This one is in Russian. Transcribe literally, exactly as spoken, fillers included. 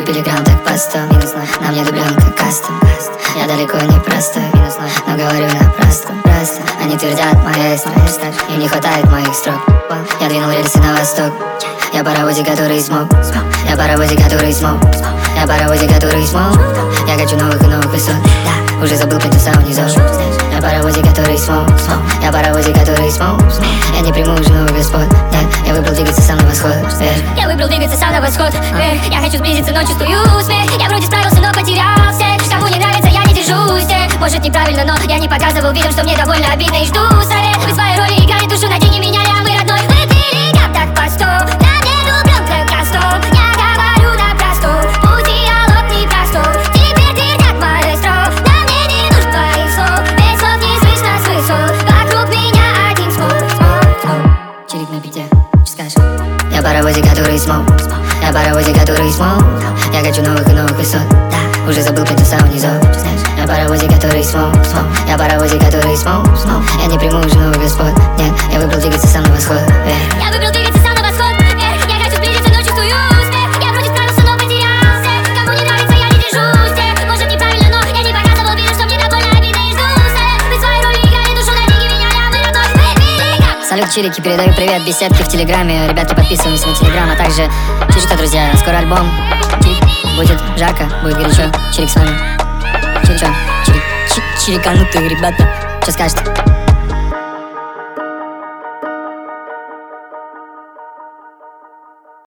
пилиграмм так по сто. Минус ноль, на мне дубленка кастом. Я далеко не простой, минус ноль, но говорю напрасно. Просто они твердят моя история, им не хватает моих строк. Я двинул рельсы на восток. Я паровозик, который смог. Я паровозик, который смог. Я паровозик, который смог. Я хочу новых и новых высот. Да, уже забыл про ту самую низов. Я паровозик, который смог. Я паровозик, который смог. Я не приму уже новых господ. Да, я выбрал двигаться сам на восход. Я выбрал двигаться сам на восход. Я хочу сблизиться, но чувствую смерть. Я вроде справился, но потерялся. Кому не нравится, я не держусь. Может неправильно, но я не показывал видом, что мне довольно обидно и жду совет. Вы свои роли играли, душу на деньги меняли, а мы родной. Вы пилиграмм так по сто. На мне дубленка кастом. Я говорю напросто. Путь диалог непростой. Теперь твердят маэстро. На мне не нужно твоих слов. Без слов не слышно с высот. Вокруг меня один смог. Чирик на пяте, что скажешь? Я паровозик, который смог. Я паровозик, который смог. Я хочу новых и новых высот. Да, уже забыл про ту самую низов. Я паровозик, который смог. Я паровозик, который смог. Я не приму уже новых господ. Нет, я выбрал двигаться сам на восход. Я выбрал двигаться сам на восход. Я хочу сблизиться, но чувствую смерть. Я вроде справился, но потерялся. Кому не нравится, я не держусь. Может неправильно, но я не показывал виду, что мне довольно обидно и жду совет. Вы свои роли играли, душу на деньги меняли, а мы родной. Вы пилиграмм. Салют, чирики, передаю привет беседке в телеграме. Ребятки, подписываемся на телеграм, а также чирик, что, друзья, скоро альбом. Чирик, будет жарко, будет горячо. Чирик с вами. Чирик, чирик, чириканутые ребята. Что скажете?